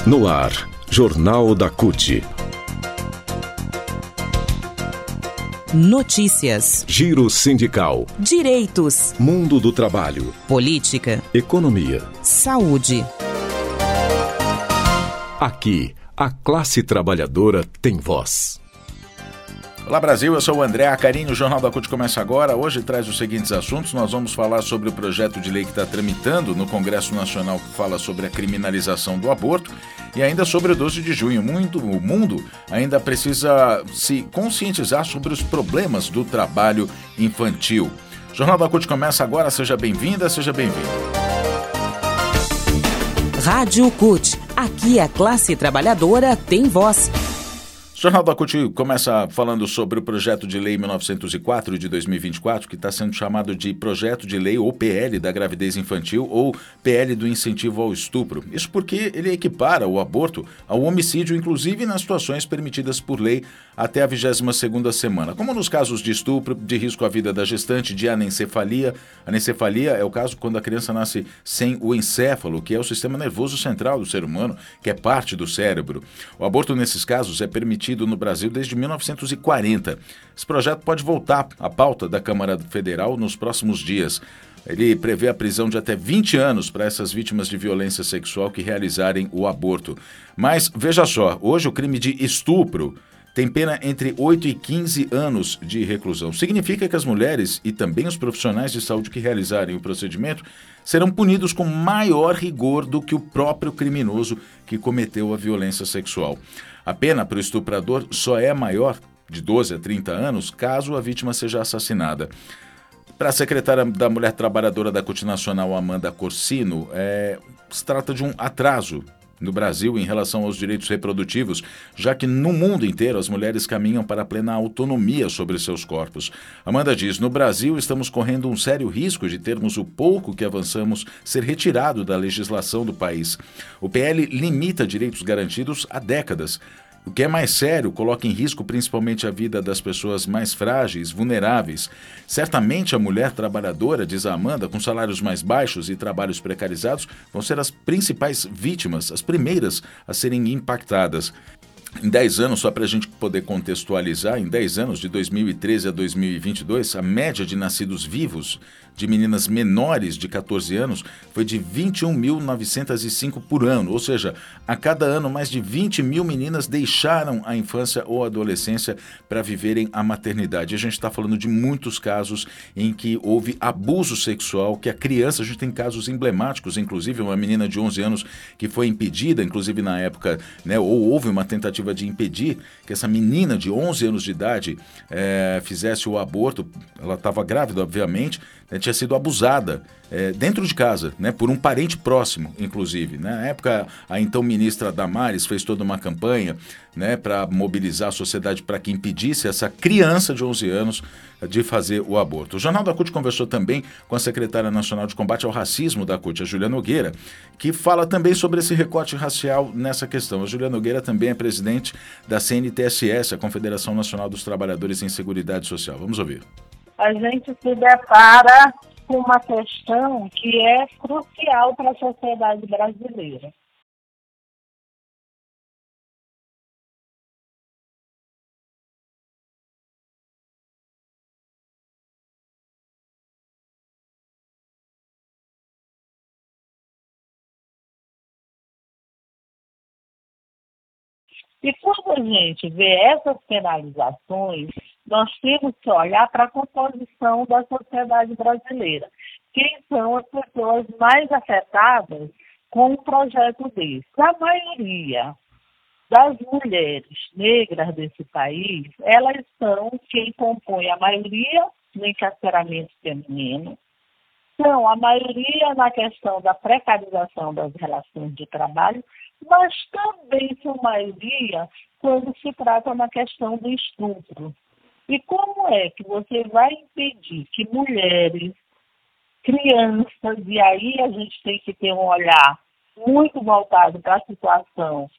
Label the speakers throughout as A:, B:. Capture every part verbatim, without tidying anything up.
A: No ar, Jornal da C U T.
B: Notícias.
A: Giro sindical.
B: Direitos.
A: Mundo do trabalho.
B: Política.
A: Economia.
B: Saúde.
A: Aqui, a classe trabalhadora tem voz.
C: Olá Brasil, eu sou o André Acarini, o Jornal da C U T começa agora. Hoje traz os seguintes assuntos. Nós vamos falar sobre o projeto de lei que está tramitando no Congresso Nacional, que fala sobre a criminalização do aborto, e ainda sobre o doze de junho. Muito, o mundo ainda precisa se conscientizar sobre os problemas do trabalho infantil. O Jornal da C U T começa agora, seja bem-vinda, seja bem-vindo.
B: Rádio C U T, aqui a classe trabalhadora tem voz.
C: O Jornal da C U T começa falando sobre o projeto de lei mil novecentos e quatro de dois mil e vinte e quatro, que está sendo chamado de Projeto de Lei ou P L da Gravidez Infantil ou P L do Incentivo ao Estupro. Isso porque ele equipara o aborto ao homicídio, inclusive nas situações permitidas por lei até a vigésima segunda semana, como nos casos de estupro, de risco à vida da gestante, de anencefalia. Anencefalia é o caso quando a criança nasce sem o encéfalo, que é o sistema nervoso central do ser humano, que é parte do cérebro. O aborto nesses casos é permitido no Brasil desde mil novecentos e quarenta. Esse projeto pode voltar à pauta da Câmara Federal nos próximos dias. Ele prevê a prisão de até vinte anos para essas vítimas de violência sexual que realizarem o aborto. Mas, veja só, hoje o crime de estupro tem pena entre oito e quinze anos de reclusão. Significa que as mulheres e também os profissionais de saúde que realizarem o procedimento serão punidos com maior rigor do que o próprio criminoso que cometeu a violência sexual. A pena para o estuprador só é maior, de doze a trinta anos, caso a vítima seja assassinada. Para a secretária da Mulher Trabalhadora da C U T Nacional, Amanda Corsino, é, se trata de um atraso no Brasil em relação aos direitos reprodutivos, já que no mundo inteiro as mulheres caminham para a plena autonomia sobre seus corpos. Amanda diz: no Brasil estamos correndo um sério risco de termos o pouco que avançamos ser retirado da legislação do país. O P L limita direitos garantidos há décadas. O que é mais sério, coloca em risco principalmente a vida das pessoas mais frágeis, vulneráveis. Certamente a mulher trabalhadora, diz a Amanda, com salários mais baixos e trabalhos precarizados, vão ser as principais vítimas, as primeiras a serem impactadas. Em dez anos, só para a gente poder contextualizar, em dez anos, de dois mil e treze a dois mil e vinte e dois, a média de nascidos vivos de meninas menores de catorze anos foi de vinte e um mil novecentos e cinco por ano, ou seja, a cada ano mais de vinte mil meninas deixaram a infância ou a adolescência para viverem a maternidade. E a gente está falando de muitos casos em que houve abuso sexual, que a criança, a gente tem casos emblemáticos, inclusive uma menina de onze anos que foi impedida, inclusive na época, né, ou houve uma tentativa de impedir que essa menina de onze anos de idade é, fizesse o aborto. Ela estava grávida, obviamente, né, tinha sido abusada é, dentro de casa, né, por um parente próximo, inclusive. Né? Na época, a então ministra Damares fez toda uma campanha, né, para mobilizar a sociedade para que impedisse essa criança de onze anos de fazer o aborto. O Jornal da C U T conversou também com a secretária nacional de combate ao racismo da C U T, a Júlia Nogueira, que fala também sobre esse recorte racial nessa questão. A Júlia Nogueira também é presidente da C N T S S, a Confederação Nacional dos Trabalhadores em Seguridade Social. Vamos ouvir.
D: A gente se depara com uma questão que é crucial para a sociedade brasileira. E quando a gente vê essas penalizações, nós temos que olhar para a composição da sociedade brasileira. Quem são as pessoas mais afetadas com um projeto desse? A maioria das mulheres negras desse país, elas são quem compõe a maioria no encarceramento feminino, são a maioria na questão da precarização das relações de trabalho, mas também são maioria quando se trata na questão do estupro. E como é que você vai impedir que mulheres, crianças, e aí a gente tem que ter um olhar muito voltado para a situação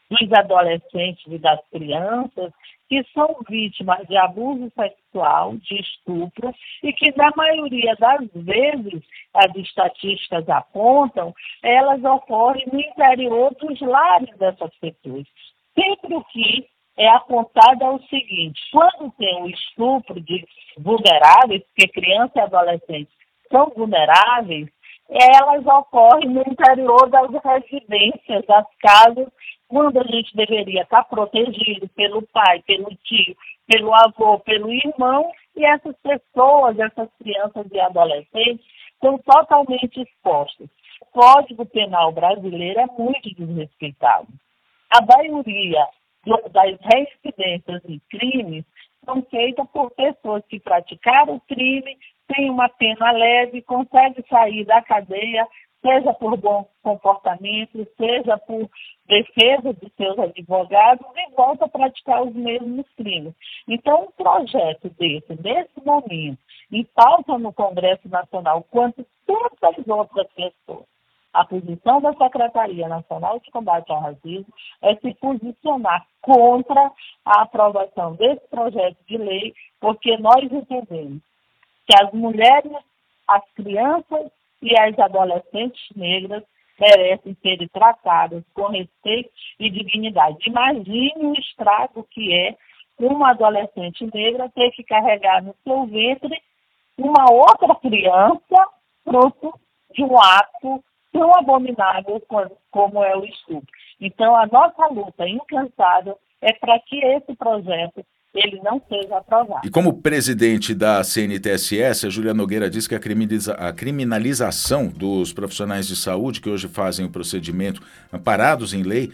D: dos adolescentes e das crianças que são vítimas de abuso sexual, de estupro, e que, na maioria das vezes, as estatísticas apontam, elas ocorrem no interior dos lares dessas pessoas. Sempre o que é apontado é o seguinte: quando tem o estupro de vulneráveis, porque crianças e adolescentes são vulneráveis, elas ocorrem no interior das residências, das casas, quando a gente deveria estar protegido pelo pai, pelo tio, pelo avô, pelo irmão, e essas pessoas, essas crianças e adolescentes, são totalmente expostas. O Código Penal brasileiro é muito desrespeitado. A maioria das reincidências em crimes são feitas por pessoas que praticaram o crime, têm uma pena leve, conseguem sair da cadeia, seja por bom comportamento, seja por defesa de seus advogados, e volta a praticar os mesmos crimes. Então, um projeto desse, nesse momento, em pauta no Congresso Nacional, quanto tantas outras pessoas, a posição da Secretaria Nacional de Combate ao Racismo é se posicionar contra a aprovação desse projeto de lei, porque nós entendemos que as mulheres, as crianças e as adolescentes negras merecem ser tratadas com respeito e dignidade. Imagine o estrago que é uma adolescente negra ter que carregar no seu ventre uma outra criança fruto de um ato tão abominável como é o estupro. Então, a nossa luta incansável é para que esse projeto ele não seja aprovado.
C: E como presidente da C N T S S, a Júlia Nogueira diz que a, criminaliza- a criminalização dos profissionais de saúde que hoje fazem o procedimento amparados em lei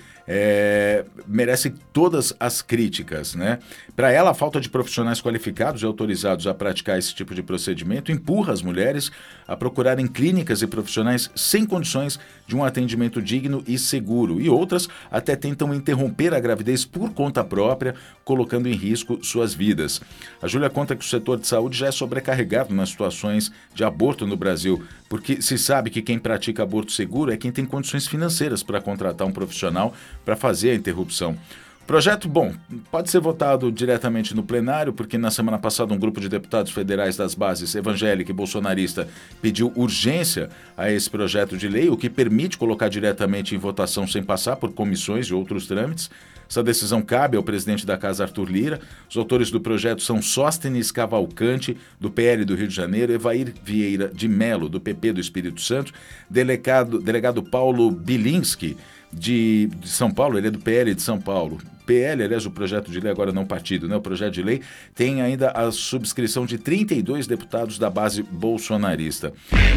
C: é, merece todas as críticas, né? Para ela, a falta de profissionais qualificados e autorizados a praticar esse tipo de procedimento empurra as mulheres a procurarem clínicas e profissionais sem condições de um atendimento digno e seguro, e outras até tentam interromper a gravidez por conta própria, colocando em risco suas vidas. A Júlia conta que o setor de saúde já é sobrecarregado nas situações de aborto no Brasil, porque se sabe que quem pratica aborto seguro é quem tem condições financeiras para contratar um profissional para fazer a interrupção. O projeto, bom, pode ser votado diretamente no plenário, porque na semana passada um grupo de deputados federais das bases evangélica e bolsonarista pediu urgência a esse projeto de lei, o que permite colocar diretamente em votação sem passar por comissões e outros trâmites. Essa decisão cabe ao presidente da Casa, Arthur Lira. Os autores do projeto são Sóstenes Cavalcante, do P L do Rio de Janeiro, Evair Vieira de Mello, do P P do Espírito Santo, delegado, delegado Paulo Bilinski, de, de São Paulo, ele é do P L de São Paulo. P L, aliás, o projeto de lei, agora não partido, né? O projeto de lei tem ainda a subscrição de trinta e dois deputados da base bolsonarista.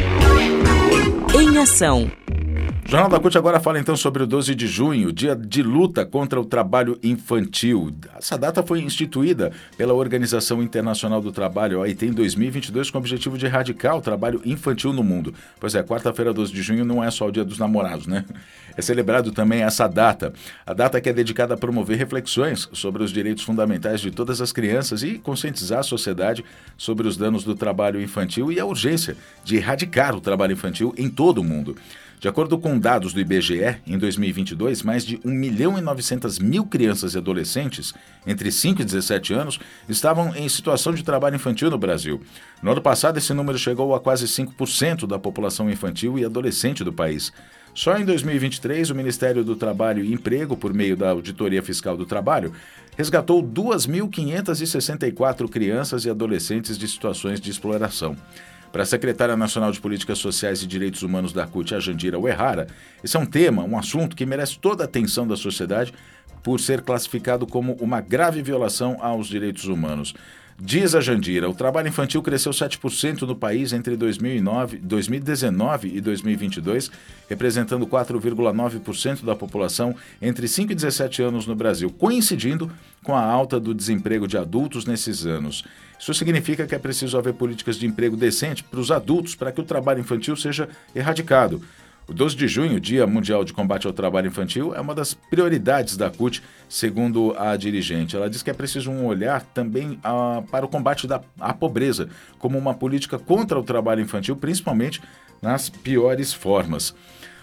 B: Em ação.
C: O Jornal da C U T agora fala então sobre o doze de junho, dia de luta contra o trabalho infantil. Essa data foi instituída pela Organização Internacional do Trabalho, a O I T, em dois mil e vinte e dois, com o objetivo de erradicar o trabalho infantil no mundo. Pois é, quarta-feira, doze de junho, não é só o dia dos namorados, né? É celebrado também essa data. A data que é dedicada a promover reflexões sobre os direitos fundamentais de todas as crianças e conscientizar a sociedade sobre os danos do trabalho infantil e a urgência de erradicar o trabalho infantil em todo o mundo. De acordo com dados do I B G E, em dois mil e vinte e dois, mais de um milhão e novecentas mil crianças e adolescentes entre cinco e dezessete anos estavam em situação de trabalho infantil no Brasil. No ano passado, esse número chegou a quase cinco por cento da população infantil e adolescente do país. Só em dois mil e vinte e três, o Ministério do Trabalho e Emprego, por meio da Auditoria Fiscal do Trabalho, resgatou duas mil quinhentas e sessenta e quatro crianças e adolescentes de situações de exploração. Para a secretária nacional de Políticas Sociais e Direitos Humanos da C U T, a Jandira Uehara, esse é um tema, um assunto que merece toda a atenção da sociedade por ser classificado como uma grave violação aos direitos humanos. Diz a Jandira, o trabalho infantil cresceu sete por cento no país entre dois mil e nove, dois mil e dezenove e dois mil e vinte e dois, representando quatro vírgula nove por cento da população entre cinco e dezessete anos no Brasil, coincidindo com a alta do desemprego de adultos nesses anos. Isso significa que é preciso haver políticas de emprego decente para os adultos para que o trabalho infantil seja erradicado. O doze de junho, Dia Mundial de Combate ao Trabalho Infantil, é uma das prioridades da C U T, segundo a dirigente. Ela diz que é preciso um olhar também ah, para o combate da, à pobreza, como uma política contra o trabalho infantil, principalmente nas piores formas.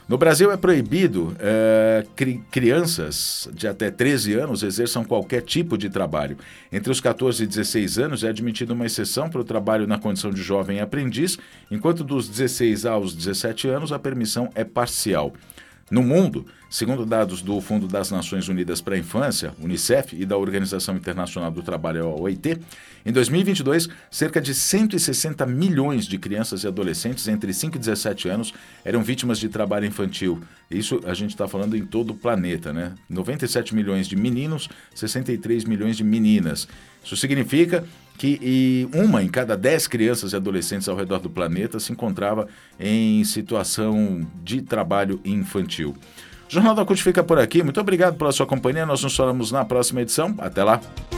C: No Brasil é proibido é, cri- crianças de até treze anos exerçam qualquer tipo de trabalho. Entre os catorze e dezesseis anos é admitida uma exceção para o trabalho na condição de jovem aprendiz, enquanto dos dezesseis aos dezessete anos a permissão é parcial. No mundo, segundo dados do Fundo das Nações Unidas para a Infância, Unicef, e da Organização Internacional do Trabalho, a O I T, em dois mil e vinte e dois, cerca de cento e sessenta milhões de crianças e adolescentes entre cinco e dezessete anos eram vítimas de trabalho infantil. Isso a gente está falando em todo o planeta, né? noventa e sete milhões de meninos, sessenta e três milhões de meninas. Isso significa que e uma em cada dez crianças e adolescentes ao redor do planeta se encontrava em situação de trabalho infantil. O Jornal da C U T fica por aqui. Muito obrigado pela sua companhia. Nós nos falamos na próxima edição. Até lá.